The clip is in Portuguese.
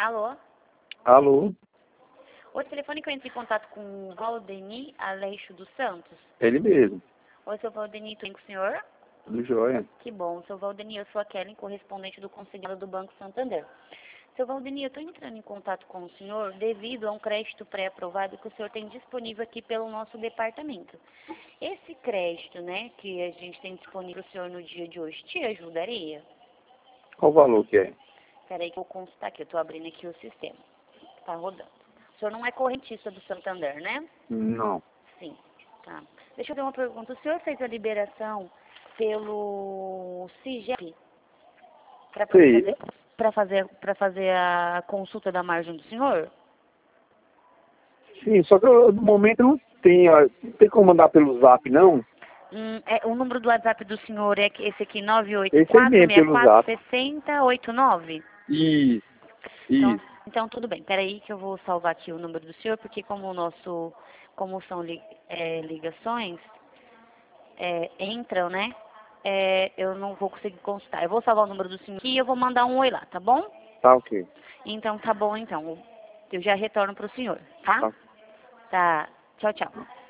Alô? Alô? O telefone que eu entrei em contato com o Valdeni Aleixo dos Santos. Ele mesmo. Oi, seu Valdeni, tudo bem com o senhor? Tudo jóia. Que bom, seu Valdeni, eu sou a Kelly, correspondente do Conselheiro do Banco Santander. Seu Valdeni, eu estou entrando em contato com o senhor devido a um crédito pré-aprovado que o senhor tem disponível aqui pelo nosso departamento. Esse crédito, né, que a gente tem disponível para o senhor no dia de hoje, te ajudaria? Qual o valor que é? Espera aí que eu vou consultar aqui, eu estou abrindo aqui o sistema. Está rodando. O senhor não é correntista do Santander, né? Não. Sim. Tá. Deixa eu ver uma pergunta. O senhor fez a liberação pelo CIGEP Fez. para fazer a consulta da margem do senhor? Sim, só que eu, no momento não tem, ó, não tem como mandar pelo zap, não? O número do WhatsApp do senhor é esse aqui, Esse aí mesmo, pelo zap. 984-64-6089. Isso, Então, isso. então, tudo bem. Peraí que eu vou salvar aqui o número do senhor, porque como são ligações, entram, né? Eu não vou conseguir consultar. Eu vou salvar o número do senhor aqui e eu vou mandar um oi lá, tá bom? Tá ok. Então, tá bom, então. Eu já retorno pro senhor, tá? Tá. Tá. Tchau, tchau.